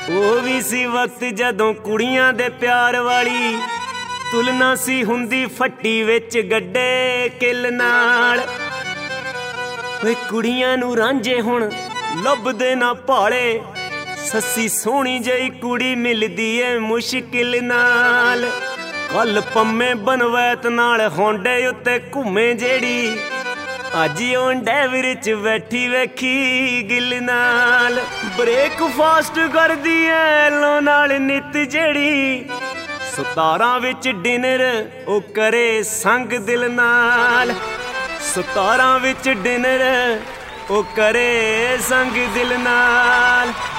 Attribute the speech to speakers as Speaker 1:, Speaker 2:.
Speaker 1: ਉਹ ਵੀ ਸੀ ਵਕਤ ਜਦੋਂ ਕੁੜੀਆਂ ਦੇ ਪਿਆਰ ਵਾਲੀ ਤੁਲਨਾ ਸੀ ਹੁੰਦੀ ਫੱਟੀ ਵਿੱਚ ਗੱਡੇ ਕਿੱਲ ਨਾਲ। ਓਏ ਕੁੜੀਆਂ ਨੂੰ ਰਾਂਝੇ ਹੁਣ ਲੱਭਦੇ ਨਾ ਭਾਲੇ, ਸੱਸੀ ਸੋਹਣੀ ਜਿਹੀ ਕੁੜੀ ਮਿਲਦੀ ਏ ਮੁਸ਼ਕਿਲ ਨਾਲ। ਕੱਲ ਪੰਮੇ ਬਨਵੈਤ ਨਾਲ ਹੋਂਡੇ ਉੱਤੇ ਘੁੰਮੇ ਜਿਹੜੀ, ਅੱਜ ਉਹ ਡੈਵਰ ਚ ਬੈਠੀ ਵੇਖੀ ਗਿੱਲ ਨਾਲ। ਬ੍ਰੇਕਫਾਸਟ ਕਰਦੀ ਐ ਲੋ ਨਾਲ ਨਿੱਤ ਜਿਹੜੀ, 17 ਵਿੱਚ ਡਿਨਰ ਉਹ ਕਰੇ ਸੰਗ ਦਿਲ ਨਾਲ। 17 ਵਿੱਚ ਡਿਨਰ ਉਹ ਕਰੇ ਸੰਗ ਦਿਲ ਨਾਲ।